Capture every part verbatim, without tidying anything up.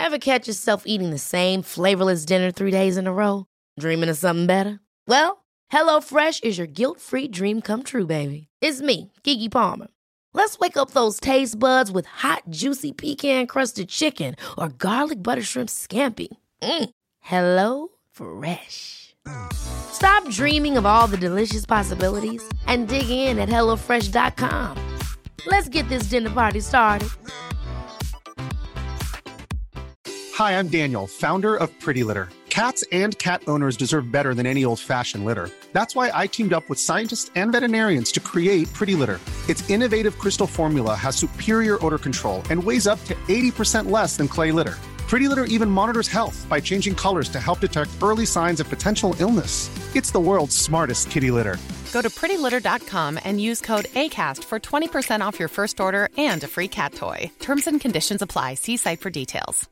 Ever catch yourself eating the same flavorless dinner three days in a row? Dreaming of something better? Well, HelloFresh is your guilt-free dream come true, baby. It's me, Keke Palmer. Let's wake up those taste buds with hot, juicy pecan-crusted chicken or garlic butter shrimp scampi. Mm. Hello Fresh. Stop dreaming of all the delicious possibilities and dig in at hello fresh dot com. Let's get this dinner party started. Hi, I'm Daniel, founder of Pretty Litter. Cats and cat owners deserve better than any old-fashioned litter. That's why I teamed up with scientists and veterinarians to create Pretty Litter. Its innovative crystal formula has superior odor control and weighs up to eighty percent less than clay litter. Pretty Litter even monitors health by changing colors to help detect early signs of potential illness. It's the world's smartest kitty litter. Go to pretty litter dot com and use code ACAST for twenty percent off your first order and a free cat toy. Terms and conditions apply. See site for details.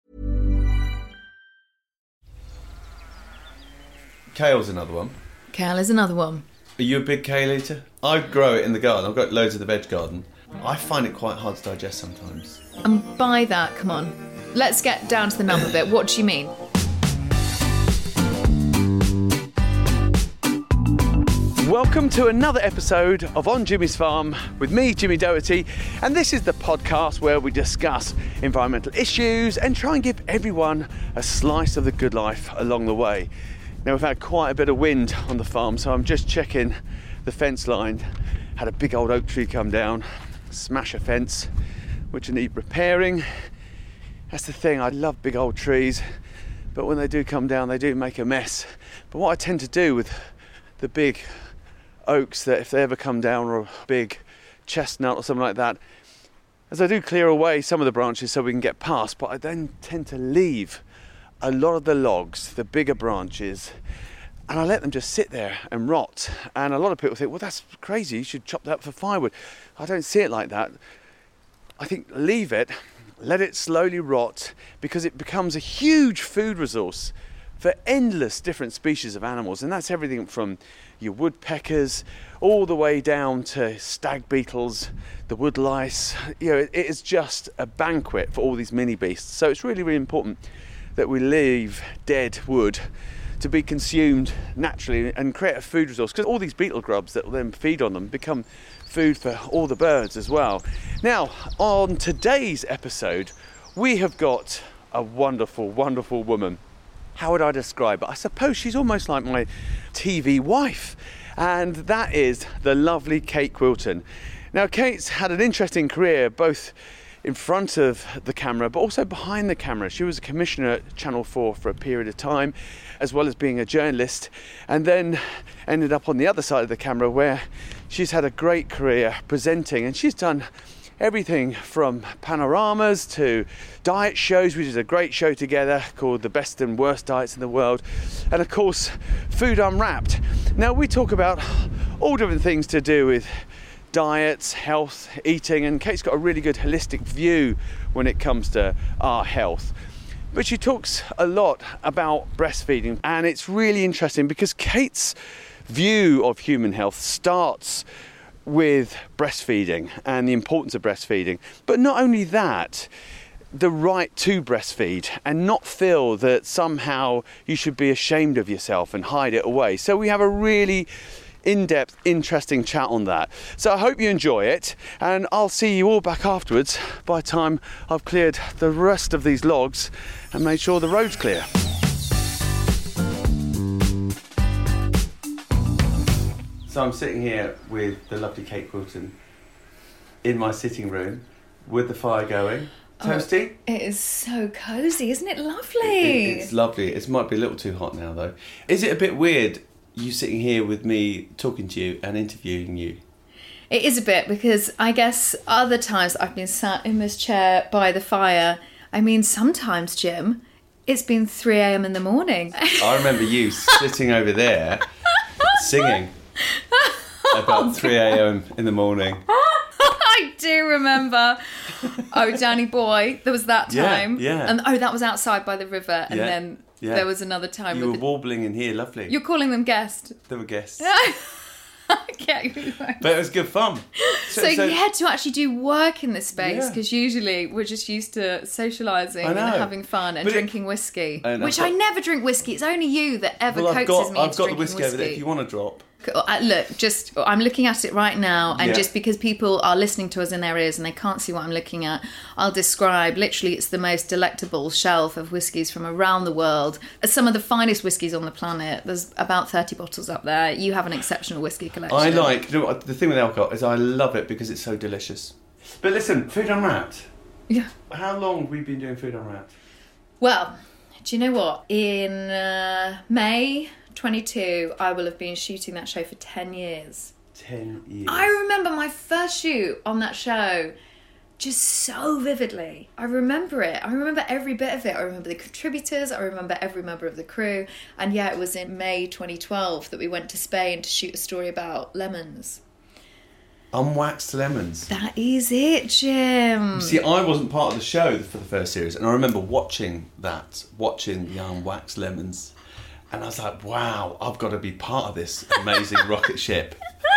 Kale's another one. Kale is another one. Are you a big kale eater? I grow it in the garden. I've got loads of the veg garden. I find it quite hard to digest sometimes. And by that, come on, let's get down to the number bit. What do you mean? Welcome to another episode of On Jimmy's Farm with me, Jimmy Doherty, and this is the podcast where we discuss environmental issues and try and give everyone a slice of the good life along the way. Now, we've had quite a bit of wind on the farm, so I'm just checking the fence line. Had a big old oak tree come down, smash a fence, which need repairing. That's the thing, I love big old trees, but when they do come down, they do make a mess. But what I tend to do with the big oaks, that if they ever come down, or a big chestnut or something like that, as I do clear away some of the branches so we can get past, but I then tend to leave a lot of the logs, the bigger branches, and I let them just sit there and rot. And a lot of people think, well, that's crazy, you should chop that up for firewood. I don't see it like that. I think leave it, let it slowly rot, because it becomes a huge food resource for endless different species of animals, and that's everything from your woodpeckers all the way down to stag beetles, the wood lice. You know, it, it is just a banquet for all these mini beasts. So it's really, really important that we leave dead wood to be consumed naturally and create a food resource, because all these beetle grubs that will then feed on them become food for all the birds as well. Now, on today's episode, we have got a wonderful, wonderful woman. How would I describe it? I suppose she's almost like my T V wife, and that is the lovely Kate Quilton. Now, Kate's had an interesting career, both in front of the camera but also behind the camera. She was a commissioner at Channel four for a period of time, as well as being a journalist, and then ended up on the other side of the camera, where she's had a great career presenting, and she's done everything from panoramas to diet shows. We did a great show together called The Best and Worst Diets in the World, and of course Food Unwrapped. Now, we talk about all different things to do with diets, health, eating, and Kate's got a really good holistic view when it comes to our health. But she talks a lot about breastfeeding, and it's really interesting because Kate's view of human health starts with breastfeeding and the importance of breastfeeding. But not only that, the right to breastfeed and not feel that somehow you should be ashamed of yourself and hide it away. So we have a really in-depth, interesting chat on that. So I hope you enjoy it, and I'll see you all back afterwards by the time I've cleared the rest of these logs and made sure the road's clear. So I'm sitting here with the lovely Kate Quilton in my sitting room with the fire going. Toasty? Oh, it is so cosy, isn't it lovely? It, it, it's lovely. It might be a little too hot now, though. Is it a bit weird, you sitting here with me talking to you and interviewing you? It is a bit, because I guess other times I've been sat in this chair by the fire. I mean, sometimes, Jim, it's been three a.m. in the morning. I remember you sitting over there singing about three a.m. in the morning. I do remember. Oh, Danny boy, there was that time. Yeah, yeah. And oh, that was outside by the river, and yeah, then yeah. there was another time. You with were the... warbling in here, lovely. You're calling them guests. They were guests. But it was good fun. So, so, so you had to actually do work in this space, because yeah. usually we're just used to socialising and having fun and but drinking it, whiskey. I which got, I never drink whiskey. It's only you that ever well, coaxes got, me I've into got drinking the whiskey, whiskey over there if you want to drop. Look, just I'm looking at it right now, and yeah. just because people are listening to us in their ears and they can't see what I'm looking at, I'll describe. Literally, it's the most delectable shelf of whiskies from around the world. Some of the finest whiskies on the planet. There's about thirty bottles up there. You have an exceptional whiskey collection. I like, you know what, the thing with alcohol is I love it because it's so delicious. But listen, Food Unwrapped. Yeah. How long have we been doing Food Unwrapped? Well, do you know what? In uh, May twenty-two, I will have been shooting that show for ten years. ten years. I remember my first shoot on that show just so vividly. I remember it. I remember every bit of it. I remember the contributors. I remember every member of the crew. And yeah, it was in May twenty twelve that we went to Spain to shoot a story about lemons. Unwaxed lemons. That is it, Jim. See, I wasn't part of the show for the first series, and I remember watching that, watching the unwaxed lemons. And I was like, wow, I've got to be part of this amazing rocket ship.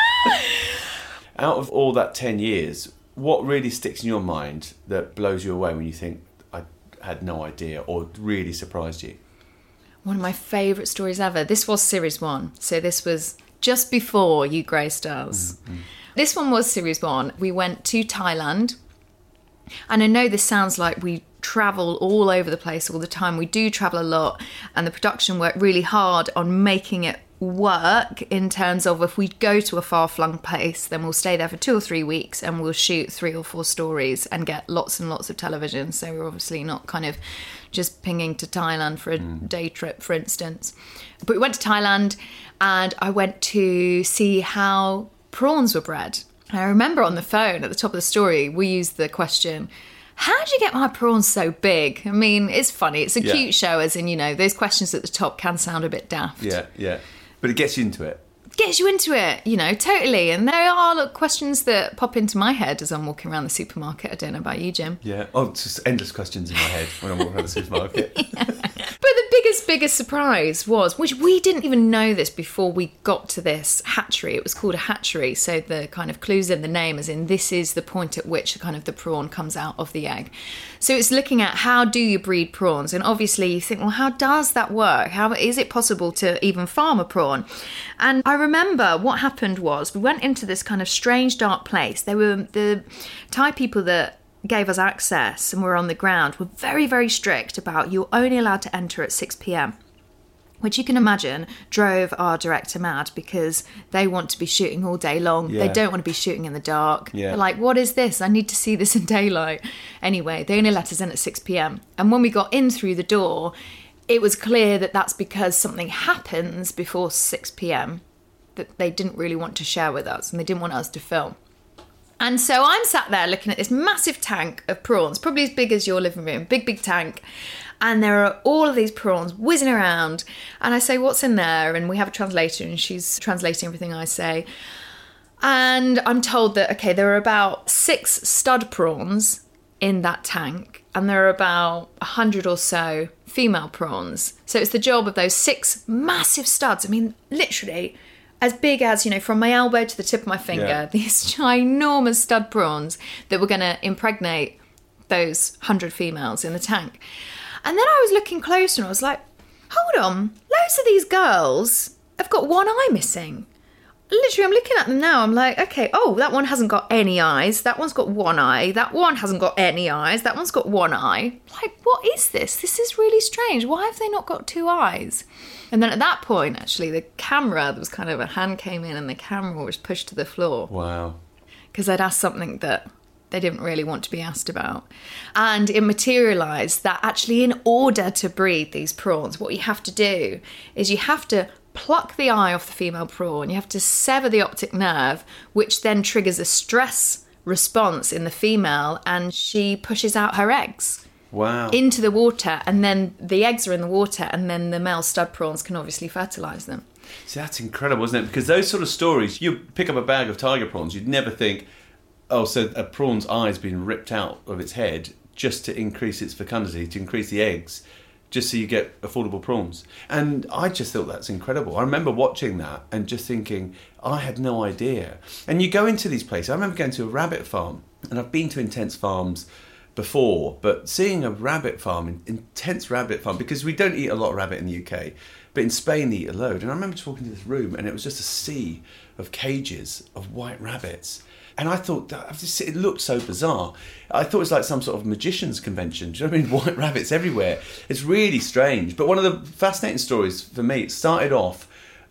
Out of all that ten years, what really sticks in your mind that blows you away when you think, I had no idea, or really surprised you? One of my favourite stories ever. This was series one. So this was just before You Grey Stars. Mm-hmm. This one was series one. We went to Thailand. And I know this sounds like we travel all over the place all the time. We do travel a lot, and the production worked really hard on making it work in terms of if we go to a far-flung place, then we'll stay there for two or three weeks and we'll shoot three or four stories and get lots and lots of television. So we're obviously not kind of just pinging to Thailand for a mm. day trip, for instance. But we went to Thailand, and I went to see how prawns were bred. And I remember on the phone at the top of the story, we used the question, how did you get my prawns so big? I mean, it's funny. It's a yeah. cute show, as in, you know, those questions at the top can sound a bit daft. Yeah, yeah. But it gets you into it. Gets you into it, you know, totally. And there are look, questions that pop into my head as I'm walking around the supermarket. I don't know about you, Jim. Yeah. Oh, it's just endless questions in my head when I'm walking around the supermarket. yeah. But the biggest, biggest surprise was, which we didn't even know this before we got to this hatchery. It was called a hatchery. So the kind of clues in the name, as in this is the point at which kind of the prawn comes out of the egg. So it's looking at how do you breed prawns? And obviously you think, well, how does that work? How is it possible to even farm a prawn? And I remember what happened was we went into this kind of strange dark place. There were the Thai people that gave us access and were on the ground were very, very strict about you're only allowed to enter at six p.m, which you can imagine drove our director mad because they want to be shooting all day long. Yeah. They don't want to be shooting in the dark. Yeah. They're like, what is this? I need to see this in daylight. Anyway, they only let us in at six p.m. And when we got in through the door, it was clear that that's because something happens before six p.m. that they didn't really want to share with us, and they didn't want us to film. And so I'm sat there looking at this massive tank of prawns, probably as big as your living room, big, big tank. And there are all of these prawns whizzing around. And I say, what's in there? And we have a translator, and she's translating everything I say. And I'm told that, okay, there are about six stud prawns in that tank, and there are about a hundred or so female prawns. So it's the job of those six massive studs. I mean, literally as big as, you know, from my elbow to the tip of my finger, yeah. these ginormous stud prawns that were going to impregnate those hundred females in the tank. And then I was looking closer and I was like, hold on, loads of these girls have got one eye missing. Literally, I'm looking at them now. I'm like, okay, oh, that one hasn't got any eyes. That one's got one eye. That one hasn't got any eyes. That one's got one eye. Like, what is this? This is really strange. Why have they not got two eyes? And then at that point, actually, the camera, there was kind of a hand came in and the camera was pushed to the floor. Wow. Because I'd asked something that they didn't really want to be asked about. And it materialised that actually in order to breed these prawns, what you have to do is you have to pluck the eye off the female prawn, you have to sever the optic nerve, which then triggers a stress response in the female, and she pushes out her eggs. Wow. Into the water, and then the eggs are in the water, and then the male stud prawns can obviously fertilise them. See, that's incredible, isn't it? Because those sort of stories, you pick up a bag of tiger prawns, you'd never think, oh, so a prawn's eye's been ripped out of its head just to increase its fecundity, to increase the eggs. just so you get affordable prawns. And I just thought that's incredible. I remember watching that and just thinking, I had no idea. And you go into these places. I remember going to a rabbit farm, and I've been to intense farms before, but seeing a rabbit farm, an intense rabbit farm, because we don't eat a lot of rabbit in the U K, but in Spain they eat a load. And I remember just walking into this room, and it was just a sea of cages of white rabbits. And I thought, that it looked so bizarre. I thought it was like some sort of magician's convention. Do you know what I mean? White rabbits everywhere. It's really strange. But one of the fascinating stories for me, it started off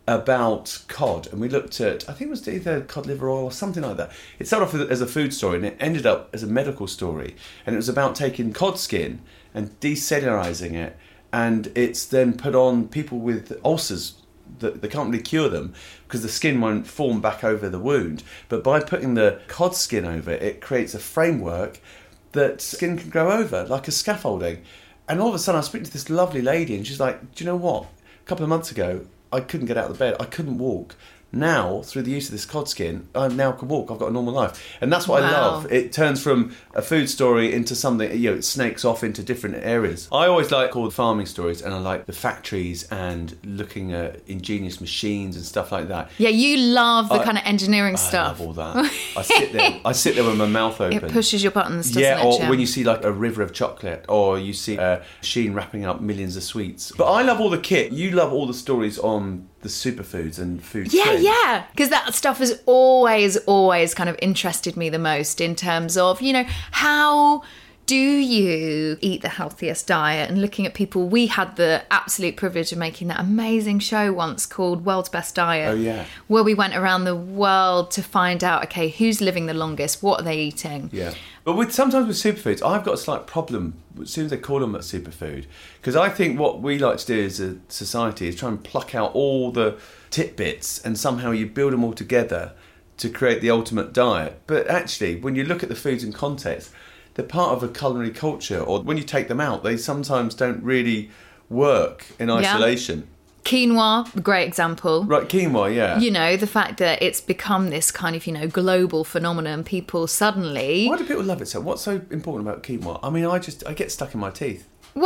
about cod. And we looked at, I think it was either cod liver oil or something like that. It started off as a food story, and it ended up as a medical story. And it was about taking cod skin and decellularizing it. And it's then put on people with ulcers. They can't really cure them because the skin won't form back over the wound. But by putting the cod skin over it, it creates a framework that skin can grow over, like a scaffolding. And all of a sudden I was speaking to this lovely lady, and she's like, do you know what? A couple of months ago, I couldn't get out of the bed. I couldn't walk. Now, through the use of this cod skin, I now can walk. I've got a normal life. And that's what wow. I love. It turns from a food story into something, you know, it snakes off into different areas. I always like all the farming stories, and I like the factories and looking at ingenious machines and stuff like that. Yeah, you love the I, kind of engineering I stuff. I love all that. I sit there I sit there with my mouth open. It pushes your buttons, doesn't yeah, it, or Jim? when you see like a river of chocolate, or you see a machine wrapping up millions of sweets. But I love all the kit. You love all the stories on the superfoods and food yeah trends. yeah because that stuff has always always kind of interested me the most, in terms of, you know, how do you eat the healthiest diet? And looking at people, we had the absolute privilege of making that amazing show once called World's Best Diet. Oh yeah. Where we went around the world to find out, okay, who's living the longest, what are they eating? Yeah. But with sometimes with superfoods, I've got a slight problem as soon as they call them a superfood, because I think what we like to do as a society is try and pluck out all the tidbits and somehow you build them all together to create the ultimate diet. But actually, when you look at the foods in context, they're part of a culinary culture, or when you take them out, they sometimes don't really work in isolation. Yeah. Quinoa, great example. Right, quinoa, yeah. You know, the fact that it's become this kind of, you know, global phenomenon. People suddenly... Why do people love it so? What's so important about quinoa? I mean, I just, I get stuck in my teeth. Well,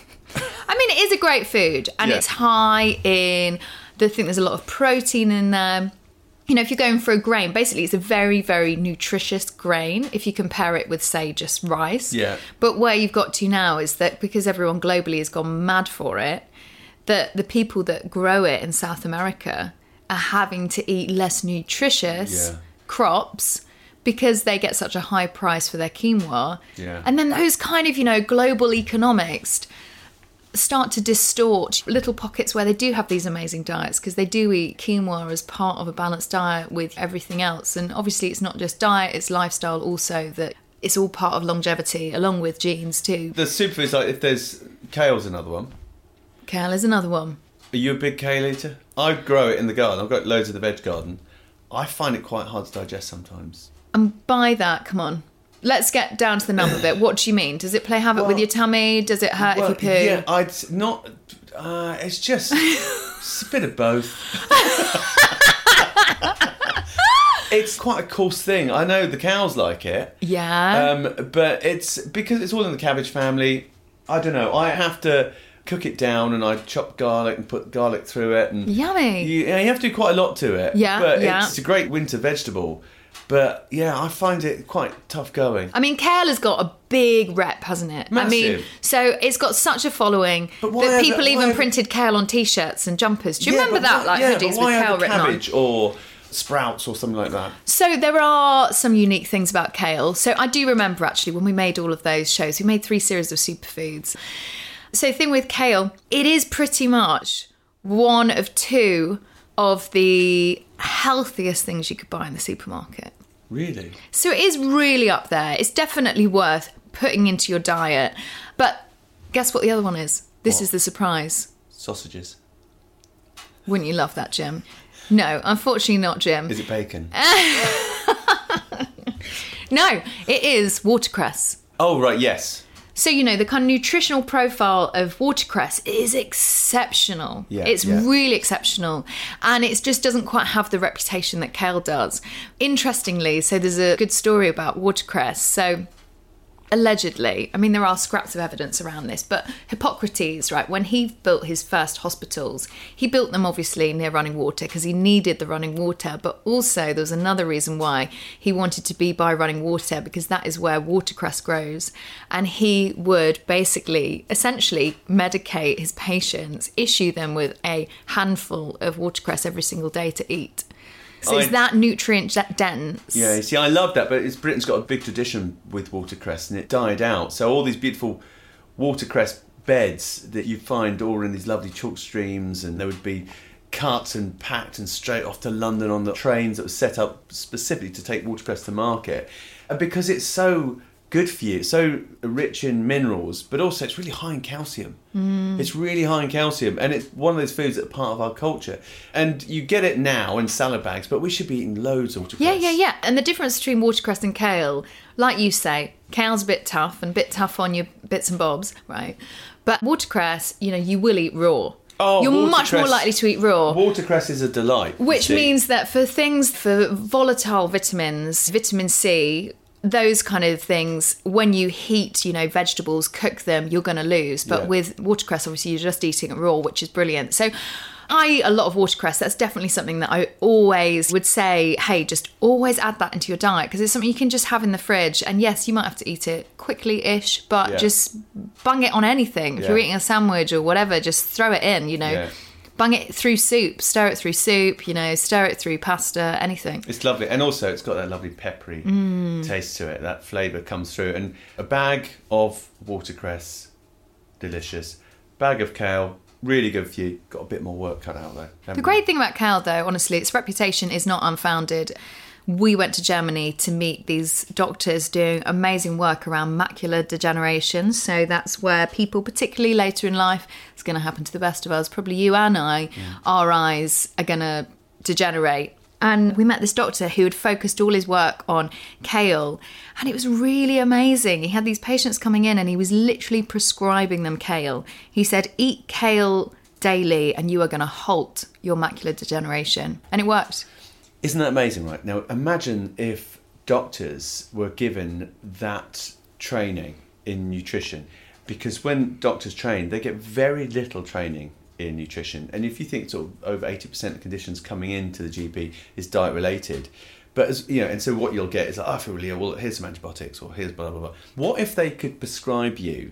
I mean, it is a great food, and yeah. it's high in... I think there's a lot of protein in there. You know, if you're going for a grain, basically it's a very, very nutritious grain if you compare it with, say, just rice. Yeah. But where you've got to now is that because everyone globally has gone mad for it, that the people that grow it in South America are having to eat less nutritious yeah. crops because they get such a high price for their quinoa. Yeah. And then those kind of, you know, global economics start to distort little pockets where they do have these amazing diets, because they do eat quinoa as part of a balanced diet with everything else. And obviously it's not just diet, it's lifestyle also, that it's all part of longevity along with genes too. The superfoods, like if there's kale's another one. Kale is another one. Are you a big kale eater? I grow it in the garden. I've got loads of the veg garden. I find it quite hard to digest sometimes. And by that, come on, let's get down to the number bit. What do you mean? Does it play havoc well, with your tummy? Does it hurt well, if you poo? Yeah, I'd not. Uh, it's just it's a bit of both. It's quite a coarse thing. I know the cows like it. Yeah. Um, but it's because it's all in the cabbage family. I don't know. I have to cook it down, and I chop garlic and put garlic through it. And Yummy. You, you have to do quite a lot to it. Yeah, But yeah. it's a great winter vegetable. But yeah, I find it quite tough going. I mean, kale has got a big rep, hasn't it? Massive. I mean, so it's got such a following But why that are people the- even why are- printed kale on T-shirts and jumpers. Do you Yeah, remember but that? why- Like yeah, hoodies but with why kale have written on. cabbage or sprouts or something like that? So there are some unique things about kale. So I do remember actually when we made all of those shows, we made three series of superfoods. So the thing with kale, it is pretty much one of two of the healthiest things you could buy in the supermarket. Really? So it is really up there. It's definitely worth putting into your diet. But guess what the other one is? This What? is the surprise. Sausages. Wouldn't you love that, Jim? No, unfortunately not, Jim. Is it bacon? No, it is watercress. Oh, right, yes. So, you know, the kind of nutritional profile of watercress is exceptional. Yeah, it's yeah. really exceptional. And it just doesn't quite have the reputation that kale does. Interestingly, so there's a good story about watercress. So allegedly, I mean, there are scraps of evidence around this, but Hippocrates, right, when he built his first hospitals, he built them obviously near running water because he needed the running water, but also there was another reason why he wanted to be by running water, because that is where watercress grows. And he would basically, essentially medicate his patients, issue them with a handful of watercress every single day to eat. So it's that nutrient dense. Yeah, see, I love that, but it's, Britain's got a big tradition with watercress, and it died out. So all these beautiful watercress beds that you find all in these lovely chalk streams, and there would be cut and packed and straight off to London on the trains that were set up specifically to take watercress to market. And because it's so good for you, it's so rich in minerals, but also it's really high in calcium. Mm. It's really high in calcium, and it's one of those foods that are part of our culture. And you get it now in salad bags, but we should be eating loads of watercress. Yeah, yeah, yeah. And the difference between watercress and kale, like you say, kale's a bit tough and a bit tough on your bits and bobs, right? But watercress, you know, you will eat raw. Oh, You're much more likely to eat raw. Watercress is a delight. Which means that for things, for volatile vitamins, vitamin C, those kind of things, when you heat, you know, vegetables, cook them, you're going to lose. But yeah. with watercress, obviously, you're just eating it raw, which is brilliant. So I eat a lot of watercress. That's definitely something that I always would say, hey, just always add that into your diet, because it's something you can just have in the fridge. And yes, you might have to eat it quickly-ish, but yeah. just bung it on anything. If yeah. you're eating a sandwich or whatever, just throw it in, you know. Yeah. Bung it through soup, stir it through soup, you know, stir it through pasta, anything. It's lovely. And also it's got that lovely peppery mm. taste to it. That flavour comes through. And a bag of watercress, delicious. Bag of kale, really good for you. Got a bit more work cut out there. The great thing about kale, though, honestly, its reputation is not unfounded. We went to Germany to meet these doctors doing amazing work around macular degeneration. So that's where people, particularly later in life, it's going to happen to the best of us, probably you and I, yeah. our eyes are going to degenerate. And we met this doctor who had focused all his work on kale. And it was really amazing. He had these patients coming in and he was literally prescribing them kale. He said, eat kale daily and you are going to halt your macular degeneration. And it worked. Isn't that amazing, right? Now, imagine if doctors were given that training in nutrition, because when doctors train, they get very little training in nutrition. And if you think sort of over eighty percent of conditions coming into the G P is diet related, but as you know, and so what you'll get is like, oh, I feel really ill, well, here's some antibiotics, or here's blah, blah, blah. What if they could prescribe you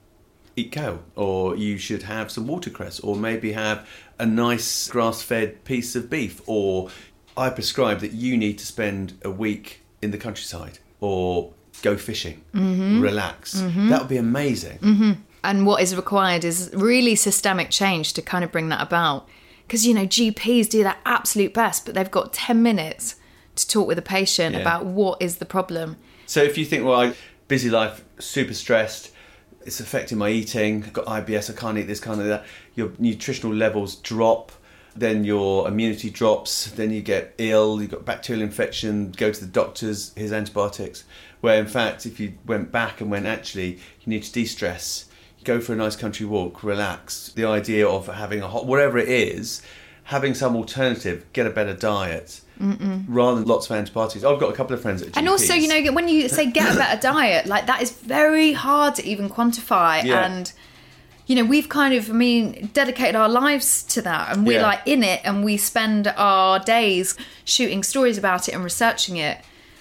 eat kale, or you should have some watercress, or maybe have a nice grass-fed piece of beef, or I prescribe that you need to spend a week in the countryside or go fishing, mm-hmm. relax. Mm-hmm. That would be amazing. Mm-hmm. And what is required is really systemic change to kind of bring that about. Because, you know, G Ps do their absolute best, but they've got ten minutes to talk with a patient yeah. about what is the problem. So if you think, well, I, busy life, super stressed, it's affecting my eating, I've got I B S, I can't eat this, can't eat that, your nutritional levels drop, then your immunity drops, then you get ill, you've got bacterial infection, go to the doctors, here's antibiotics. Where in fact, if you went back and went, actually, you need to de-stress, go for a nice country walk, relax. The idea of having a hot, whatever it is, having some alternative, get a better diet, Mm-mm. rather than lots of antibiotics. I've got a couple of friends at G Ps. And also, you know, when you say get a better diet, like that is very hard to even quantify. Yeah. And you know, we've kind of, I mean, dedicated our lives to that, and we're yeah. like in it, and we spend our days shooting stories about it and researching it.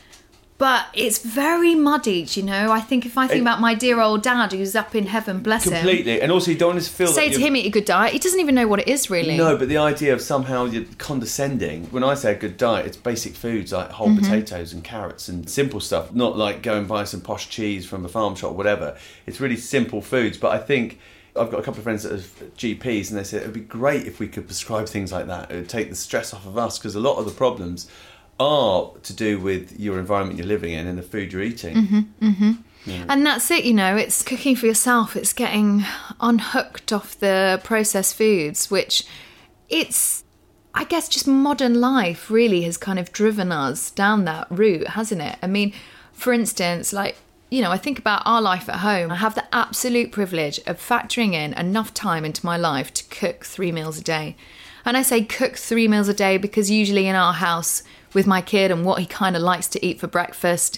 But it's very muddied, you know. I think if I think it, about my dear old dad who's up in heaven, bless completely. him. Completely. And also you don't want to feel say that to him, eat a good diet. He doesn't even know what it is, really. No, but the idea of somehow you're condescending. When I say a good diet, it's basic foods like whole mm-hmm. potatoes and carrots and simple stuff. Not like go and buy some posh cheese from a farm shop or whatever. It's really simple foods. But I think I've got a couple of friends that are G Ps, and they said it would be great if we could prescribe things like that. It would take the stress off of us, because a lot of the problems are to do with your environment you're living in and the food you're eating. Mm-hmm, mm-hmm. Yeah. And that's it, you know, it's cooking for yourself. It's getting unhooked off the processed foods, which it's, I guess, just modern life really has kind of driven us down that route, hasn't it? I mean, for instance, like, you know, I think about our life at home. I have the absolute privilege of factoring in enough time into my life to cook three meals a day. And I say cook three meals a day because usually in our house with my kid and what he kind of likes to eat for breakfast,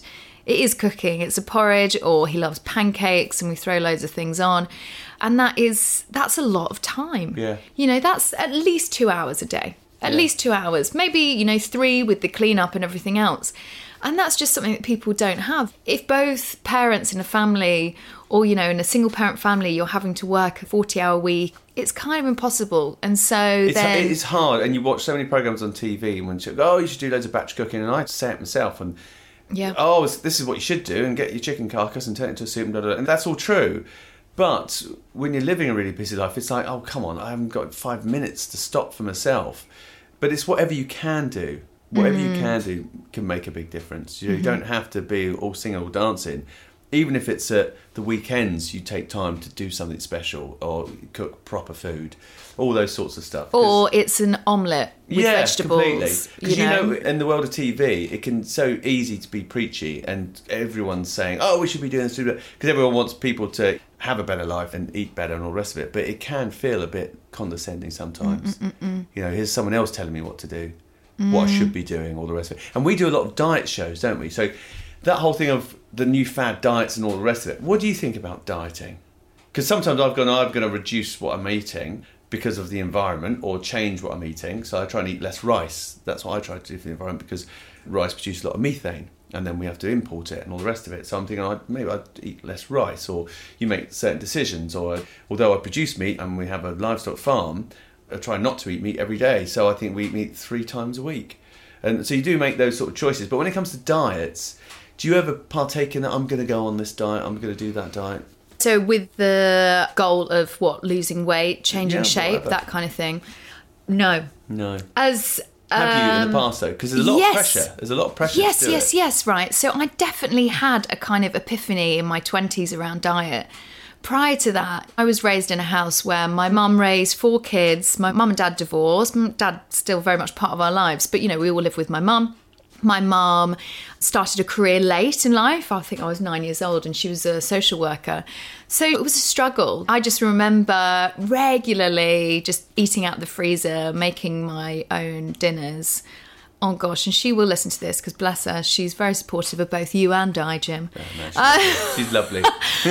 it is cooking. It's a porridge, or he loves pancakes and we throw loads of things on. And that is, that's a lot of time. Yeah. You know, that's at least two hours a day. At Yeah. least two hours. Maybe, you know, three with the cleanup and everything else. And that's just something that people don't have. If both parents in a family, or, you know, in a single parent family, you're having to work a forty hour week, it's kind of impossible. And so It's, then... it's hard, and you watch so many programs on T V when you go, oh, you should do loads of batch cooking, and I say it myself, and Yeah. oh, this is what you should do, and get your chicken carcass and turn it into a soup, and, blah, blah, blah. And that's all true. But when you're living a really busy life, it's like, oh, come on, I haven't got five minutes to stop for myself. But it's whatever you can do. Whatever Mm. you can do can make a big difference. You, Mm-hmm. you don't have to be all singing or dancing. Even if it's at the weekends, you take time to do something special or cook proper food, all those sorts of stuff. 'Cause- Or it's an omelette with yeah, vegetables. completely. Because You you, know? know, in the world of T V, it can so easy to be preachy, and everyone's saying, "Oh, we should be doing this," because everyone wants people to have a better life and eat better and all the rest of it. But it can feel a bit condescending sometimes. Mm-mm-mm-mm. You know, here's someone else telling me what to do, what I should be doing, all the rest of it. And we do a lot of diet shows, don't we? So that whole thing of the new fad diets and all the rest of it. What do you think about dieting? Because sometimes I've gone, I'm going to reduce what I'm eating because of the environment, or change what I'm eating. So I try and eat less rice. That's what I try to do for the environment, because rice produces a lot of methane, and then we have to import it and all the rest of it. So I'm thinking, I'd, maybe I'd eat less rice, or you make certain decisions. Or although I produce meat and we have a livestock farm, I try not to eat meat every day. So I think we eat meat three times a week. And so you do make those sort of choices. But when it comes to diets, do you ever partake in that? I'm going to go on this diet, I'm going to do that diet. So with the goal of what, losing weight, changing Yeah, shape, whatever. that kind of thing. No. No. As Have you in um, the past though? Because there's a lot yes. of pressure. There's a lot of pressure. Yes, to do yes, it. yes, right. So I definitely had a kind of epiphany in my twenties around diet. Prior to that, I was raised in a house where my mum raised four kids. My mum and dad divorced. My dad's still very much part of our lives. But, you know, we all live with my mum. My mum started a career late in life. I think I was nine years old, and she was a social worker. So it was a struggle. I just remember regularly just eating out the freezer, making my own dinners. Oh gosh, and she will listen to this because bless her, she's very supportive of both you and I, Jim. Yeah, no, she's, Uh, she's lovely.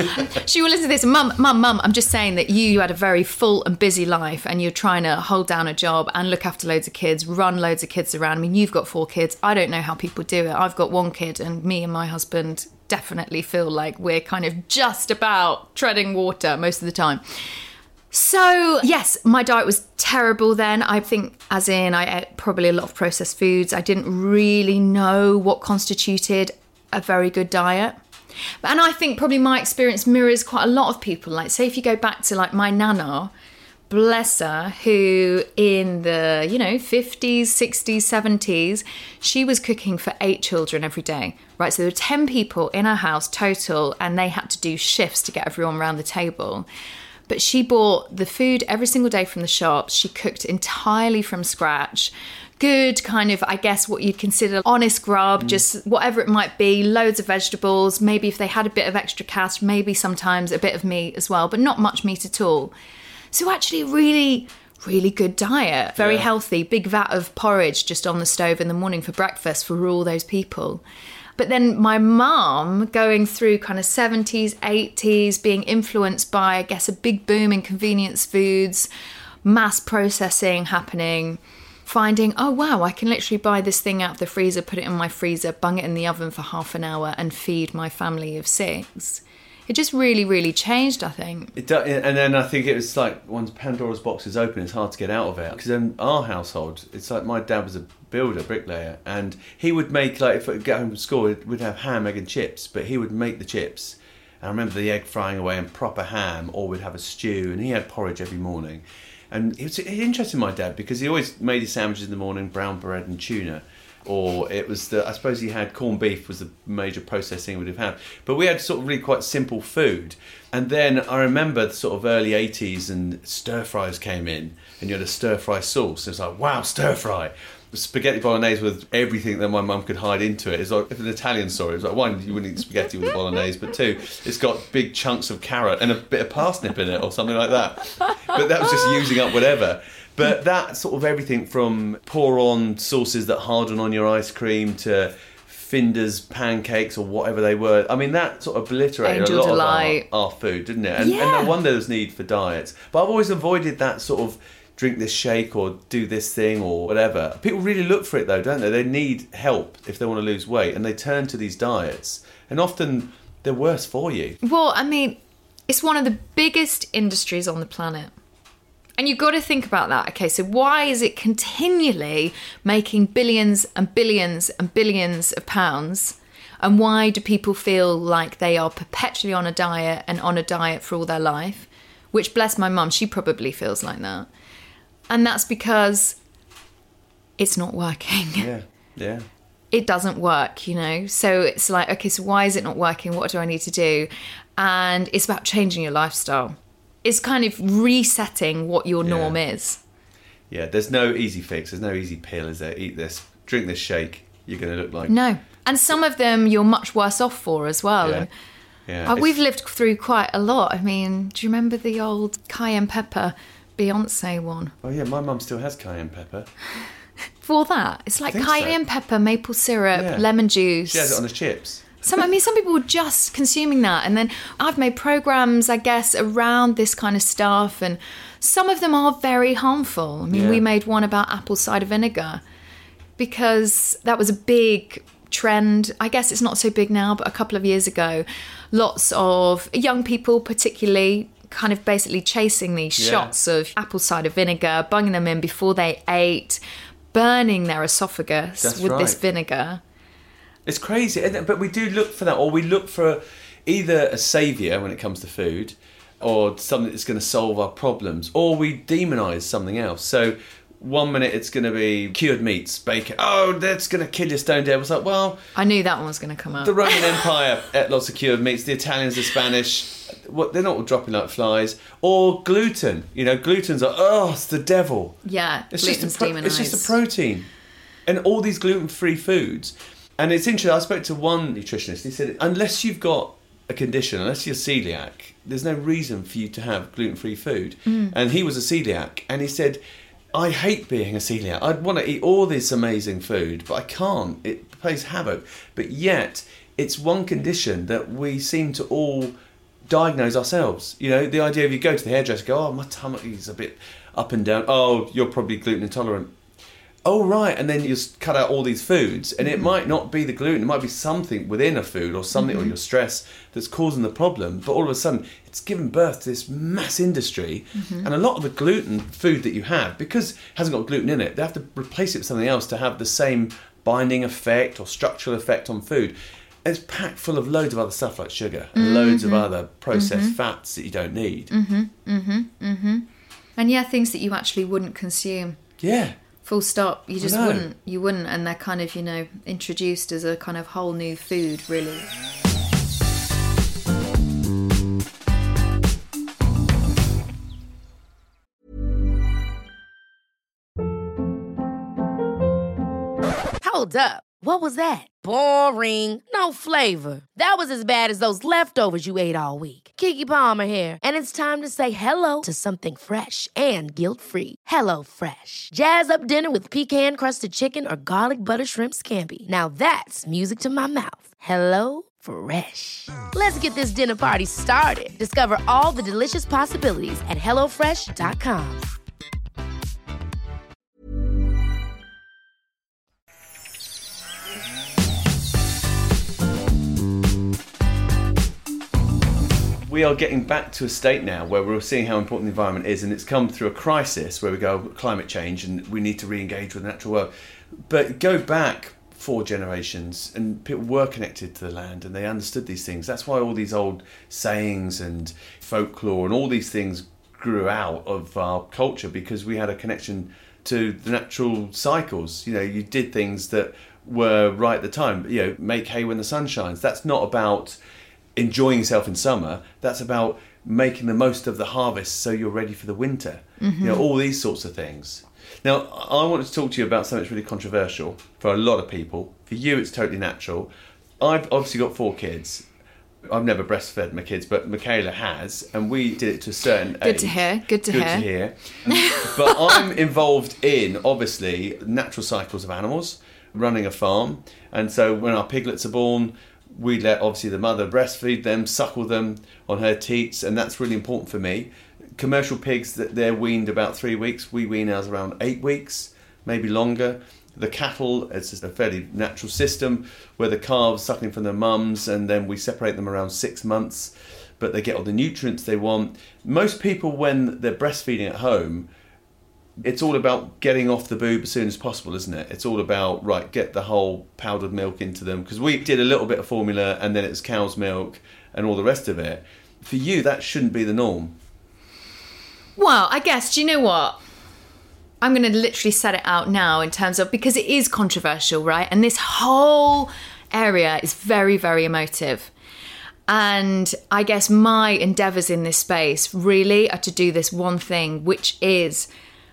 She will listen to this. Mum, mum, mum, I'm just saying that you, you had a very full and busy life, and you're trying to hold down a job and look after loads of kids, run loads of kids around. I mean, you've got four kids. I don't know how people do it. I've got one kid, and me and my husband definitely feel like we're kind of just about treading water most of the time. So, yes, my diet was terrible then. I think, as in, I ate probably a lot of processed foods. I didn't really know what constituted a very good diet. And I think probably my experience mirrors quite a lot of people. Like, say if you go back to, like, my nana, bless her, who in the, you know, fifties, sixties, seventies, she was cooking for eight children every day, right? So there were ten people in her house total, and they had to do shifts to get everyone around the table. But she bought the food every single day from the shops. She cooked entirely from scratch. Good kind of, I guess, what you'd consider honest grub, mm. just whatever it might be, loads of vegetables. Maybe if they had a bit of extra cash, maybe sometimes a bit of meat as well, but not much meat at all. So actually really, really good diet. Very yeah. healthy. Big vat of porridge just on the stove in the morning for breakfast for all those people. But then my mum, going through kind of seventies, eighties, being influenced by, I guess, a big boom in convenience foods, mass processing happening, finding, oh, wow, I can literally buy this thing out of the freezer, put it in my freezer, bung it in the oven for half an hour and feed my family of six. It just really, really changed, I think. It do, and then I think it was like once Pandora's box is open, it's hard to get out of it. Because in our household, it's like my dad was a builder, bricklayer, and he would make, like, if I get home from school, we'd have ham, egg and chips, but he would make the chips. And I remember the egg frying away and proper ham, or we'd have a stew, and he had porridge every morning. And it was interesting, my dad, because he always made his sandwiches in the morning, brown bread and tuna. Or it was the, I suppose he had corned beef was the major processing we'd have had. But we had sort of really quite simple food. And then I remember the sort of early eighties, and stir fries came in, and you had a stir fry sauce. It was like, wow, stir fry. Spaghetti bolognese with everything that my mum could hide into it. It's like, if an Italian saw it, it was like, one, you wouldn't eat spaghetti with bolognese, but two, it's got big chunks of carrot and a bit of parsnip in it or something like that. But that was just using up whatever. But that sort of everything from pour on sauces that harden on your ice cream to Finder's pancakes or whatever they were. I mean, that sort of obliterated Angel a lot Delight. of our, our food, didn't it? And, Yeah. and no wonder there's need for diets. But I've always avoided that sort of drink this shake or do this thing or whatever. People really look for it though, don't they? They need help if they want to lose weight, and they turn to these diets, and often they're worse for you. Well, I mean, it's one of the biggest industries on the planet. And you've got to think about that. Okay, so why is it continually making billions and billions and billions of pounds? And why do people feel like they are perpetually on a diet and on a diet for all their life? Which, bless my mum, she probably feels like that. And that's because it's not working. Yeah, yeah. It doesn't work, you know? So it's like, okay, so why is it not working? What do I need to do? And it's about changing your lifestyle. It's kind of resetting what your norm Yeah. is. Yeah, there's no easy fix. There's no easy pill, is there? Eat this, drink this shake, you're going to look like... No. And some of them you're much worse off for as well. Yeah. And Yeah, uh, we've it's- lived through quite a lot. I mean, do you remember the old cayenne pepper Beyonce one? Oh yeah, my mum still has cayenne pepper. For that, it's like think so. cayenne pepper, maple syrup, Yeah. lemon juice. She has it on her chips. Some, I mean, some people were just consuming that. And then I've made programs, I guess, around this kind of stuff. And some of them are very harmful. I mean, Yeah. we made one about apple cider vinegar because that was a big trend. I guess it's not so big now, but a couple of years ago, lots of young people particularly kind of basically chasing these Yeah. shots of apple cider vinegar, bunging them in before they ate, burning their esophagus That's with this right. vinegar. It's crazy, isn't it? But we do look for that, or we look for either a saviour when it comes to food, or something that's going to solve our problems, or we demonise something else. So one minute it's going to be cured meats, bacon. Oh, that's going to kill you stone dead. It's like, well, I knew that one was going to come up. the Roman Empire ate lots of cured meats. The Italians, the Spanish, what they're not all dropping like flies. Or gluten. You know, gluten's like, oh, it's the devil. Yeah, It's gluten's just, a pro- it's demonised. just a protein. And all these gluten-free foods. And it's interesting, I spoke to one nutritionist, he said, unless you've got a condition, unless you're celiac, there's no reason for you to have gluten-free food. Mm. And he was a celiac, and he said, I hate being a celiac. I'd want to eat all this amazing food, but I can't. It plays havoc. But yet, it's one condition that we seem to all diagnose ourselves. You know, the idea of you go to the hairdresser, go, oh, my tummy is a bit up and down. Oh, you're probably gluten intolerant. Oh, right. And then you just cut out all these foods, and it might not be the gluten. It might be something within a food or something, or your stress that's causing the problem. But all of a sudden, it's given birth to this mass industry. And a lot of the gluten food that you have, because it hasn't got gluten in it, they have to replace it with something else to have the same binding effect or structural effect on food. And it's packed full of loads of other stuff like sugar and loads of other processed fats that you don't need. And yeah, things that you actually wouldn't consume. Yeah. Full stop. You just know. wouldn't. You wouldn't. And they're kind of, you know, introduced as a kind of whole new food, really. Hold up. What was that? Boring. No flavor. That was as bad as those leftovers you ate all week. Keke Palmer here, and it's time to say hello to something fresh and guilt-free. Hello Fresh. Jazz up dinner with pecan-crusted chicken or garlic butter shrimp scampi. Now that's music to my mouth. Hello Fresh. Let's get this dinner party started. Discover all the delicious possibilities at hello fresh dot com. We are getting back to a state now where we're seeing how important the environment is, and it's come through a crisis where we go, climate change, and we need to re-engage with the natural world. But go back four generations, and people were connected to the land, and they understood these things. That's why all these old sayings and folklore and all these things grew out of our culture, because we had a connection to the natural cycles. You know, you did things that were right at the time. You know, make hay when the sun shines. That's not about enjoying yourself in summer. That's about making the most of the harvest so you're ready for the winter. Mm-hmm. You know, all these sorts of things. Now, I want to talk to you about something that's really controversial for a lot of people. For you, it's totally natural. I've obviously got four kids. I've never breastfed my kids, but Michaela has, and we did it to a certain age. Good to hear, good to Good hear. to hear. But I'm involved in, obviously, natural cycles of animals. running a farm, and so when our piglets are born, we let obviously the mother breastfeed them, suckle them on her teats, and that's really important for me. Commercial pigs, they're weaned about three weeks. We wean ours around eight weeks, maybe longer. The cattle, it's just a fairly natural system where the calves suckling from their mums, and then we separate them around six months, but they get all the nutrients they want. Most people, when they're breastfeeding at home, it's all about getting off the boob as soon as possible, isn't it? It's all about, right, get the whole powdered milk into them, because we did a little bit of formula and then it's cow's milk and all the rest of it. For you, that shouldn't be the norm. Well, I guess, do you know what? I'm going to literally set it out now in terms of, because it is controversial, right? And this whole area is very, very emotive. And I guess my endeavours in this space really are to do this one thing, which is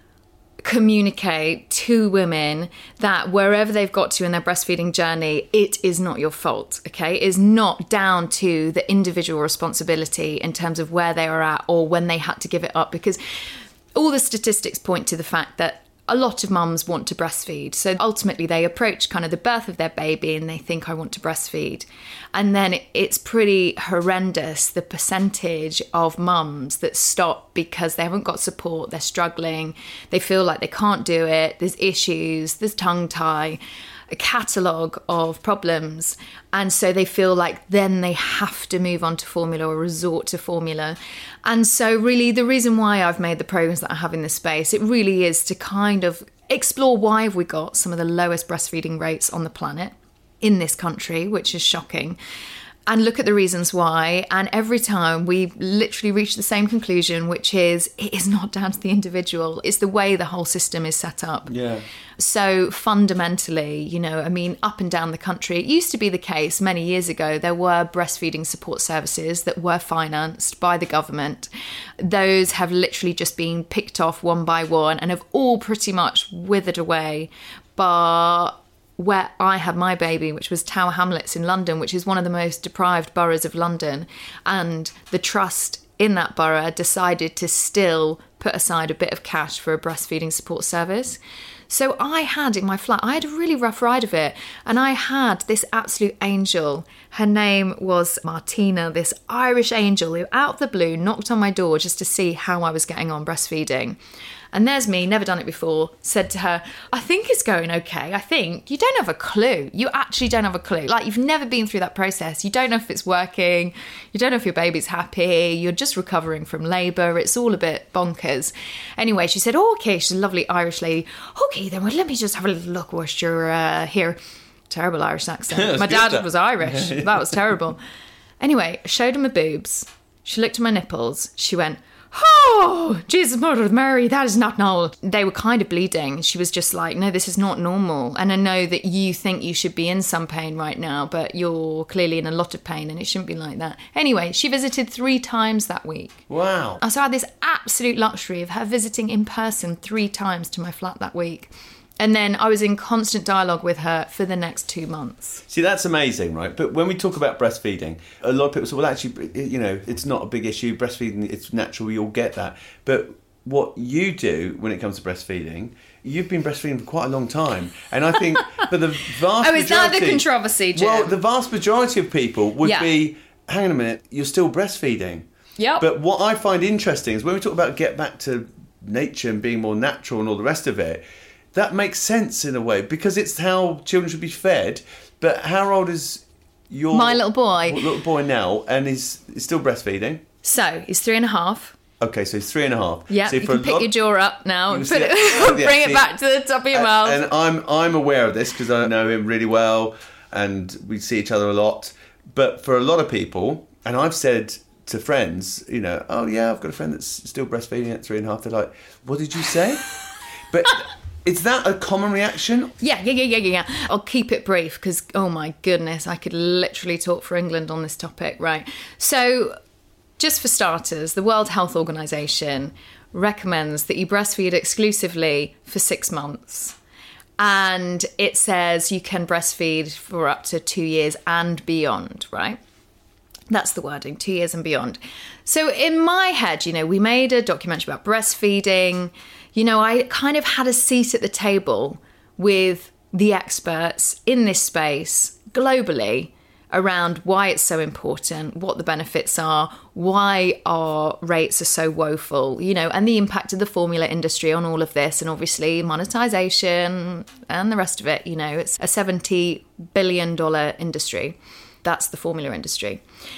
communicate to women that wherever they've got to in their breastfeeding journey, it is not your fault, okay? It is not down to the individual responsibility in terms of where they are at or when they had to give it up, because all the statistics point to the fact that a lot of mums want to breastfeed. So ultimately they approach kind of the birth of their baby and they think, I want to breastfeed. And then it's pretty horrendous, the percentage of mums that stop because they haven't got support, they're struggling, they feel like they can't do it, there's issues, there's tongue tie, a catalogue of problems. And so they feel like then they have to move on to formula or resort to formula. And so really the reason why I've made the programs that I have in this space, it really is to kind of explore why have we got some of the lowest breastfeeding rates on the planet in this country, which is shocking, and look at the reasons why. And every time we literally reach the same conclusion, which is it is not down to the individual. It's the way the whole system is set up. Yeah. So fundamentally, you know, I mean, up and down the country, it used to be the case many years ago, there were breastfeeding support services that were financed by the government. Those have literally just been picked off one by one and have all pretty much withered away. But where I had my baby, which was Tower Hamlets in London, which is one of the most deprived boroughs of London, and the trust in that borough decided to still put aside a bit of cash for a breastfeeding support service. So I had in my flat, I had a really rough ride of it, and I had this absolute angel. Her name was Martina, this Irish angel who out of the blue knocked on my door just to see how I was getting on breastfeeding. And there's me, never done it before, said to her, I think it's going okay. I think you don't have a clue. You actually don't have a clue. Like, you've never been through that process. You don't know if it's working. You don't know if your baby's happy. You're just recovering from labour. It's all a bit bonkers. Anyway, she said, oh, okay. She's a lovely Irish lady. Okay, then well, let me just have a little look whilst you're uh, here. Terrible Irish accent. My dad was Irish. That was terrible. Anyway, I showed her my boobs. She looked at my nipples. She went, oh, Jesus, Mother of Mary, that is not normal. They were kind of bleeding. She was just like, no, this is not normal. And I know that you think you should be in some pain right now, but you're clearly in a lot of pain and it shouldn't be like that. Anyway, she visited three times that week. Wow. So I had this absolute luxury of her visiting in person three times to my flat that week. And then I was in constant dialogue with her for the next two months. See, that's amazing, right? But when we talk about breastfeeding, a lot of people say, well, actually, you know, it's not a big issue. Breastfeeding, it's natural. We all get that. But what you do when it comes to breastfeeding, you've been breastfeeding for quite a long time. And I think for the vast majority... Oh, is that the controversy, Jim? Well, the vast majority of people would yeah. be, hang on a minute, you're still breastfeeding. Yep. But what I find interesting is when we talk about get back to nature and being more natural and all the rest of it, that makes sense in a way, because it's how children should be fed. But how old is your... My little boy. Little boy now, and he's, he's still breastfeeding? So, he's three and a half. Okay, so he's three and a half. Yeah, so you can pick lot... your jaw up now and put it, oh, yeah, bring see, it back to the top of your and, mouth. And I'm, I'm aware of this because I know him really well and we see each other a lot. But for a lot of people, and I've said to friends, you know, oh yeah, I've got a friend that's still breastfeeding at three and a half. They're like, what did you say? But... Is that a common reaction? Yeah, yeah, yeah, yeah, yeah. I'll keep it brief because, oh my goodness, I could literally talk for England on this topic, right? So, just for starters, the World Health Organization recommends that you breastfeed exclusively for six months. And it says you can breastfeed for up to two years and beyond, right? That's the wording, two years and beyond. So in my head, you know, we made a documentary about breastfeeding. You know, I kind of had a seat at the table with the experts in this space globally around why it's so important, what the benefits are, why our rates are so woeful, you know, and the impact of the formula industry on all of this, and obviously monetization and the rest of it. You know, it's a seventy billion dollars industry. That's the formula industry.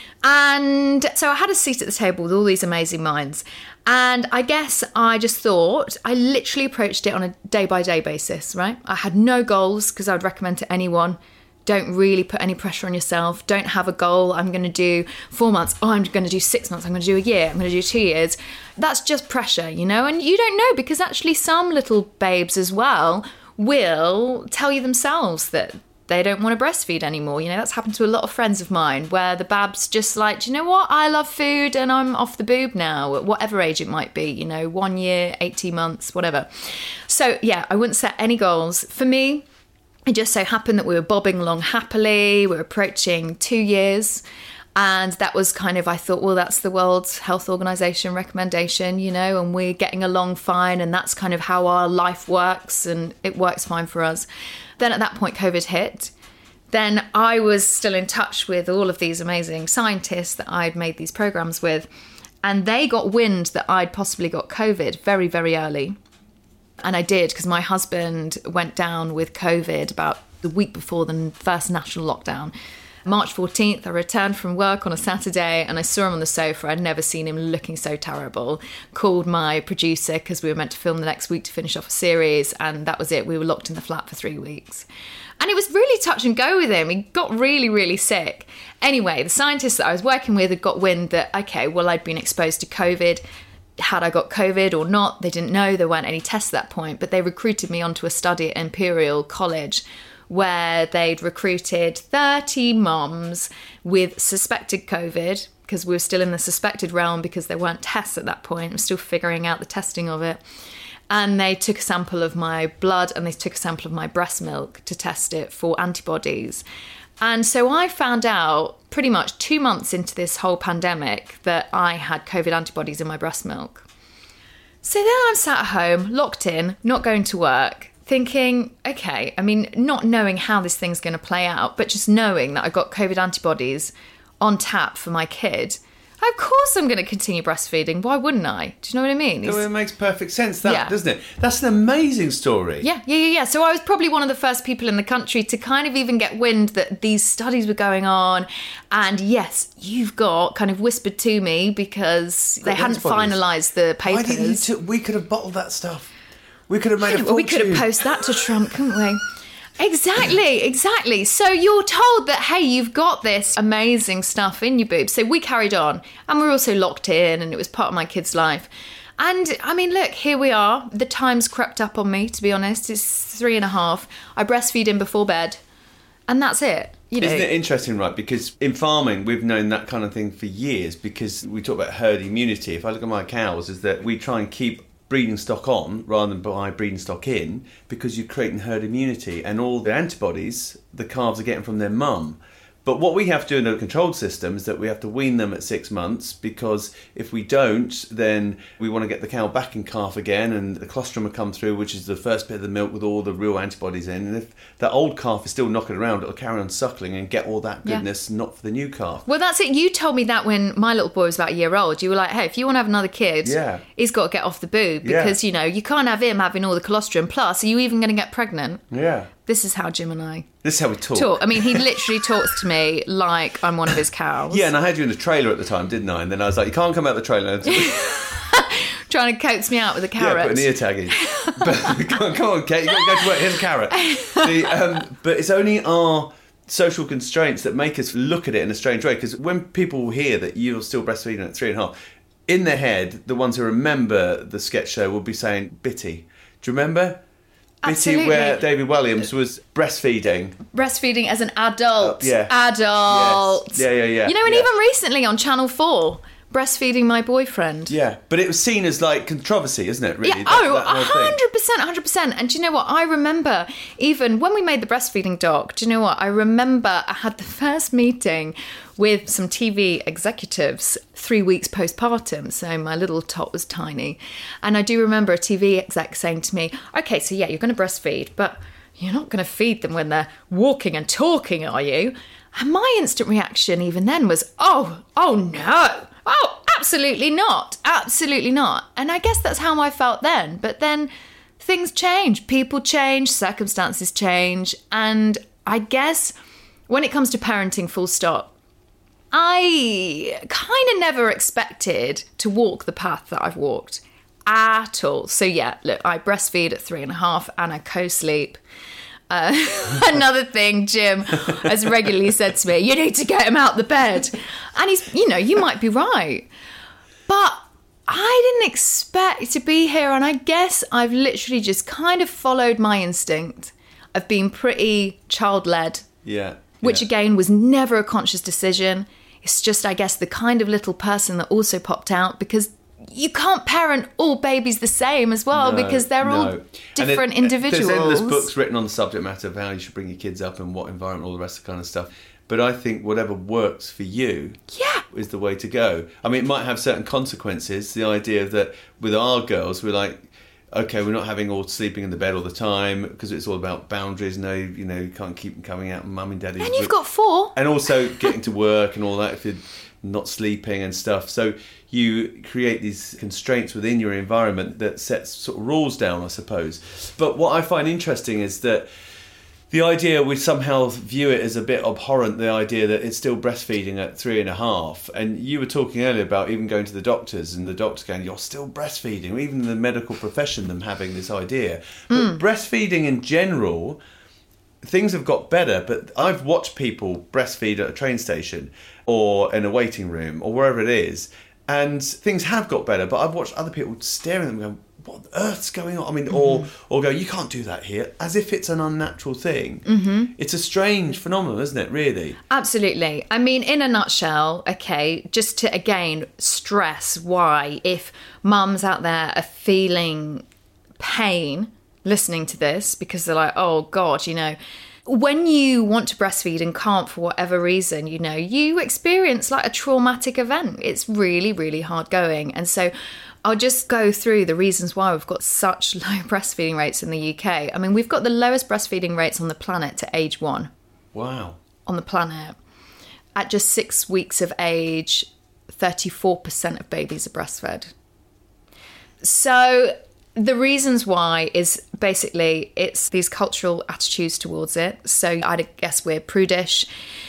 And so I had a seat at the table with all these amazing minds. And I guess I just thought, I literally approached it on a day-by-day basis, right? I had no goals, because I would recommend to anyone, don't really put any pressure on yourself. Don't have a goal. I'm going to do four months. Oh, I'm going to do six months. I'm going to do a year. I'm going to do two years. That's just pressure, you know? And you don't know, because actually some little babes as well will tell you themselves that they don't want to breastfeed anymore. You know, that's happened to a lot of friends of mine, where the bab's just like, do you know what? I love food and I'm off the boob now, at whatever age it might be, you know, one year, eighteen months, whatever. So yeah, I wouldn't set any goals. For me, it just so happened that we were bobbing along happily. We were approaching two years. And that was kind of, I thought, well, that's the World Health Organization recommendation, you know, and we're getting along fine. And that's kind of how our life works. And it works fine for us. Then at that point, COVID hit. Then I was still in touch with all of these amazing scientists that I'd made these programs with. And they got wind that I'd possibly got COVID very, very early. And I did, because my husband went down with COVID about the week before the first national lockdown. March fourteenth, I returned from work on a Saturday and I saw him on the sofa. I'd never seen him looking so terrible. Called my producer, because we were meant to film the next week to finish off a series, and that was it. We were locked in the flat for three weeks. And it was really touch and go with him. He got really, really sick. Anyway, the scientists that I was working with had got wind that, okay, well, I'd been exposed to COVID. Had I got COVID or not, they didn't know. There weren't any tests at that point, but they recruited me onto a study at Imperial College, where they'd recruited thirty mums with suspected COVID, because we were still in the suspected realm because there weren't tests at that point. We're still figuring out the testing of it. And they took a sample of my blood and they took a sample of my breast milk to test it for antibodies. And so I found out pretty much two months into this whole pandemic that I had COVID antibodies in my breast milk. So then I'm sat at home, locked in, not going to work, thinking, okay, I mean, not knowing how this thing's going to play out, but just knowing that I got COVID antibodies on tap for my kid. Of course I'm going to continue breastfeeding. Why wouldn't I? Do you know what I mean? No, it makes perfect sense, that, Yeah. doesn't it? That's an amazing story. Yeah, yeah, yeah, yeah. So I was probably one of the first people in the country to kind of even get wind that these studies were going on. And yes, you've got kind of whispered to me because they Got hadn't antibodies. finalised the Why didn't you papers. t- we could have bottled that stuff. We could have made a Well, we fortune. could have posted that to Trump, couldn't we? Exactly, exactly. So you're told that, hey, you've got this amazing stuff in your boobs. So we carried on, and we were also locked in, and it was part of my kid's life. And I mean, look, here we are. The time's crept up on me, to be honest. It's three and a half. I breastfeed him before bed, and that's it. You know. Isn't it interesting, right? Because in farming, we've known that kind of thing for years, because we talk about herd immunity. If I look at my cows, is that we try and keep breeding stock on rather than buy breeding stock in, because you're creating herd immunity, and all the antibodies the calves are getting from their mum. But what we have to do in a controlled system is that we have to wean them at six months, because if we don't, then we want to get the cow back in calf again, and the colostrum will come through, which is the first bit of the milk with all the real antibodies in. And if that old calf is still knocking around, it'll carry on suckling and get all that Yeah. goodness, not for the new calf. Well, that's it. You told me that when my little boy was about a year old. You were like, hey, if you want to have another kid, Yeah. he's got to get off the boob, Yeah. because, you know, you can't have him having all the colostrum. Plus, are you even going to get pregnant? Yeah. This is how Jim and I This is how we talk. talk. I mean, he literally talks to me like I'm one of his cows. Yeah, and I had you in the trailer at the time, didn't I? And then I was like, you can't come out the trailer. Trying to coax me out with a Yeah, carrot. put an ear tag in. But, come, on, come on, Kate, you've got to go to work. Here's a carrot. The, um, but it's only our social constraints that make us look at it in a strange way. Because when people hear that you're still breastfeeding at three and a half, in their head, the ones who remember the sketch show will be saying, Bitty. Do you remember? Absolutely. Bitty, where David Williams was breastfeeding. Breastfeeding as an adult. Uh, yeah. Adult. Yes. Yeah, yeah, yeah. You know, and yeah. even recently on Channel four, breastfeeding my boyfriend. Yeah, but it was seen as like controversy, isn't it, really? Yeah, That- oh, that whole thing. one hundred percent, one hundred percent. And do you know what? I remember even when we made the breastfeeding doc, do you know what? I remember I had the first meeting with some T V executives three weeks postpartum. So my little tot was tiny. And I do remember a T V exec saying to me, okay, so yeah, you're going to breastfeed, but you're not going to feed them when they're walking and talking, are you? And my instant reaction even then was, oh, oh no, oh, absolutely not, absolutely not. And I guess that's how I felt then. But then things change, people change, circumstances change. And I guess when it comes to parenting, full stop, I kind of never expected to walk the path that I've walked at all. So yeah, look, I breastfeed at three and a half and I co-sleep. Uh, another thing, Jim has regularly said to me, you need to get him out the bed. And he's, you know, you might be right. But I didn't expect to be here. And I guess I've literally just kind of followed my instinct of being pretty child-led. Yeah. Which yeah. again was never a conscious decision. It's just, I guess, the kind of little person that also popped out, because you can't parent all babies the same as well, no, because they're no. all different it, individuals. There's endless books written on the subject matter of how you should bring your kids up and what environment, all the rest of the kind of stuff. But I think whatever works for you yeah. is the way to go. I mean, it might have certain consequences. The idea that with our girls, we're like, okay, we're not having all sleeping in the bed all the time because it's all about boundaries. No, you know, you can't keep them coming out, mum and daddy. And you've got four. And also getting to work and all that if you're not sleeping and stuff. So you create these constraints within your environment that sets sort of rules down, I suppose. But what I find interesting is that the idea we somehow view it as a bit abhorrent, the idea that it's still breastfeeding at three and a half. And you were talking earlier about even going to the doctors and the doctors going, you're still breastfeeding, even the medical profession, them having this idea. But mm. breastfeeding in general, things have got better, but I've watched people breastfeed at a train station or in a waiting room or wherever it is, and things have got better, but I've watched other people staring at them going, what on earth's going on? I mean, mm-hmm. or or go, you can't do that here, as if it's an unnatural thing. Mm-hmm. It's a strange phenomenon, isn't it, really? Absolutely. I mean, in a nutshell, okay, just to, again, stress why, if mums out there are feeling pain listening to this, because they're like, oh, God, you know, when you want to breastfeed and can't for whatever reason, you know, you experience like a traumatic event. It's really, really hard going. And so I'll just go through the reasons why we've got such low breastfeeding rates in the U K. I mean, we've got the lowest breastfeeding rates on the planet to age one. Wow. On the planet. At just six weeks of age, thirty-four percent of babies are breastfed. So the reasons why is basically it's these cultural attitudes towards it. So I guess we're prudish.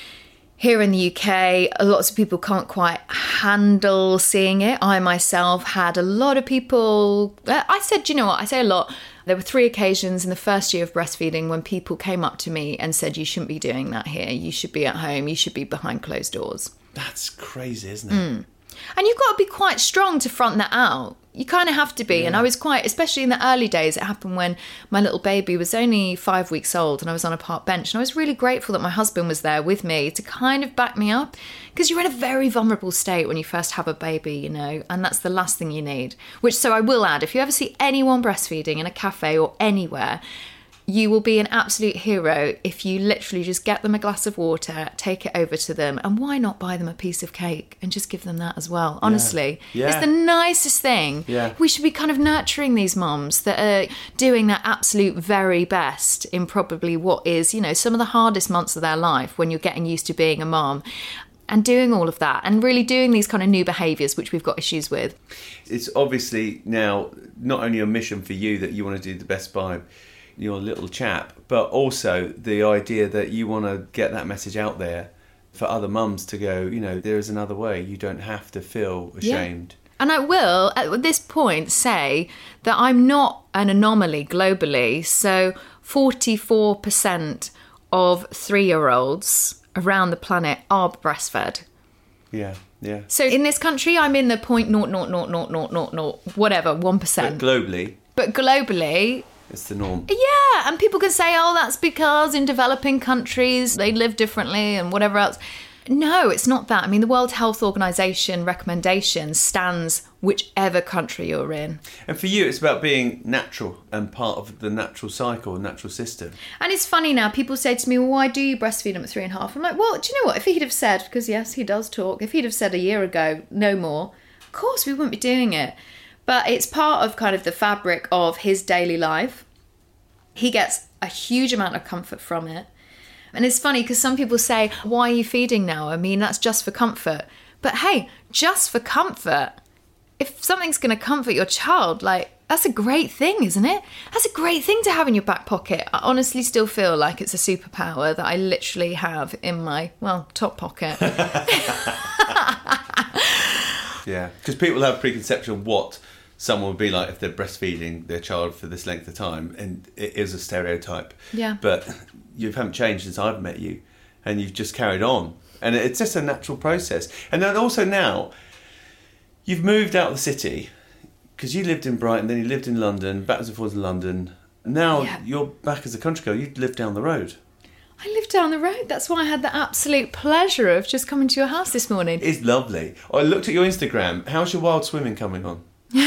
Here in the U K, lots of people can't quite handle seeing it. I myself had a lot of people, I said, you know what, I say a lot. There were three occasions in the first year of breastfeeding when people came up to me and said, you shouldn't be doing that here. You should be at home. You should be behind closed doors. That's crazy, isn't it? Mm. And you've got to be quite strong to front that out. You kind of have to be. Yeah. And I was quite, especially in the early days, it happened when my little baby was only five weeks old and I was on a park bench. And I was really grateful that my husband was there with me to kind of back me up, because you're in a very vulnerable state when you first have a baby, you know, and that's the last thing you need. Which, so I will add, if you ever see anyone breastfeeding in a cafe or anywhere, you will be an absolute hero if you literally just get them a glass of water, take it over to them, and why not buy them a piece of cake and just give them that as well? Honestly, yeah. Yeah. It's the nicest thing. Yeah. We should be kind of nurturing these mums that are doing their absolute very best in probably what is, you know, some of the hardest months of their life when you're getting used to being a mum. And doing all of that and really doing these kind of new behaviours, which we've got issues with. It's obviously now not only a mission for you that you want to do the best by your little chap, but also the idea that you want to get that message out there for other mums to go, you know, there is another way. You don't have to feel ashamed. Yeah. And I will, at this point, say that I'm not an anomaly globally. So forty-four percent of three-year-olds around the planet are breastfed. Yeah, yeah. So in this country, I'm in the point naught naught naught naught naught naught naught whatever one percent. But globally, but globally, it's the norm. Yeah, and people can say, "Oh, that's because in developing countries they live differently and whatever else." No, it's not that. I mean, the World Health Organization recommendation stands whichever country you're in. And for you, it's about being natural and part of the natural cycle, natural system. And it's funny now, people say to me, well, why do you breastfeed him at three and a half? I'm like, well, do you know what? If he'd have said, because yes, he does talk, if he'd have said a year ago, no more, of course we wouldn't be doing it. But it's part of kind of the fabric of his daily life. He gets a huge amount of comfort from it. And it's funny because some people say, why are you feeding now? I mean, that's just for comfort. But hey, just for comfort, if something's going to comfort your child, like, that's a great thing, isn't it? That's a great thing to have in your back pocket. I honestly still feel like it's a superpower that I literally have in my, well, top pocket. Yeah, because people have a preconception of what someone would be like if they're breastfeeding their child for this length of time, and it is a stereotype. Yeah. But you haven't changed since I've met you, and you've just carried on. And it's just a natural process. And then also now, you've moved out of the city, because you lived in Brighton, then you lived in London, backwards and forwards in London. Now yeah. you're back as a country girl. You live down the road. I live down the road. That's why I had the absolute pleasure of just coming to your house this morning. It's lovely. I looked at your Instagram. How's your wild swimming coming on?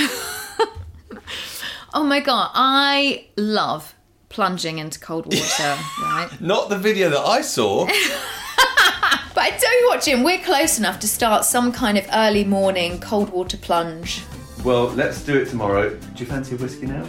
Oh my God, I love plunging into cold water, right? Not the video that I saw. But I tell you what, Jim, we're close enough to start some kind of early morning cold water plunge. Well, let's do it tomorrow. Do you fancy a whiskey now?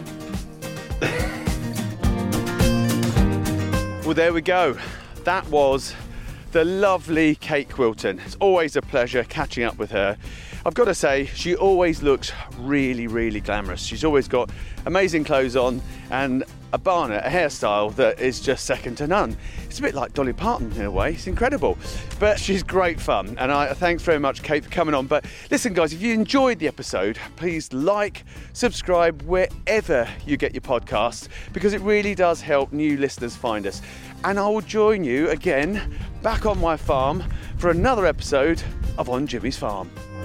Well, there we go. That was the lovely Kate Quilton. It's always a pleasure catching up with her. I've got to say, she always looks really, really glamorous. She's always got amazing clothes on and a barnet, a hairstyle that is just second to none. It's a bit like Dolly Parton in a way. It's incredible. But she's great fun. And I thanks very much, Kate, for coming on. But listen, guys, if you enjoyed the episode, please like, subscribe wherever you get your podcasts, because it really does help new listeners find us. And I will join you again back on my farm for another episode of On Jimmy's Farm.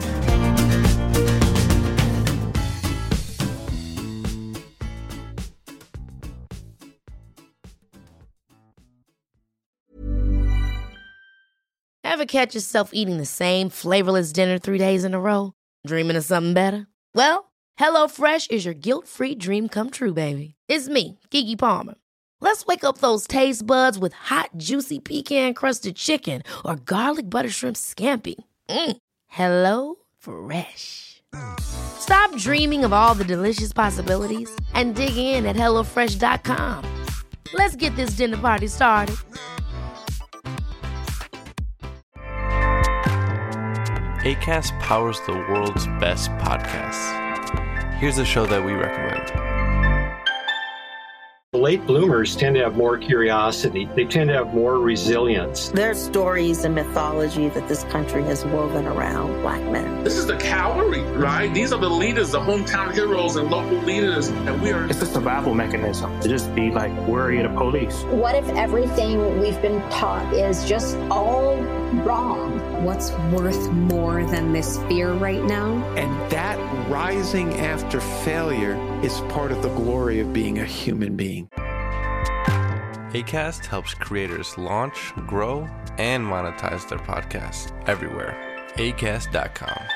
Ever catch yourself eating the same flavorless dinner three days in a row? Dreaming of something better? Well, HelloFresh is your guilt-free dream come true, baby. It's me, Keke Palmer. Let's wake up those taste buds with hot, juicy pecan-crusted chicken or garlic butter shrimp scampi. Mm. Hello Fresh. Stop dreaming of all the delicious possibilities and dig in at hello fresh dot com. Let's get this dinner party started. Acast powers the world's best podcasts. Here's a show that we recommend. Late bloomers tend to have more curiosity. They tend to have more resilience. There's stories and mythology that this country has woven around Black men. This is the cavalry, right? These are the leaders, the hometown heroes and local leaders. And we are... It's a survival mechanism to just be like worry of the police. What if everything we've been taught is just all wrong? What's worth more than this fear right now? And that rising after failure is part of the glory of being a human being. Acast helps creators launch, grow, and monetize their podcasts everywhere. acast dot com.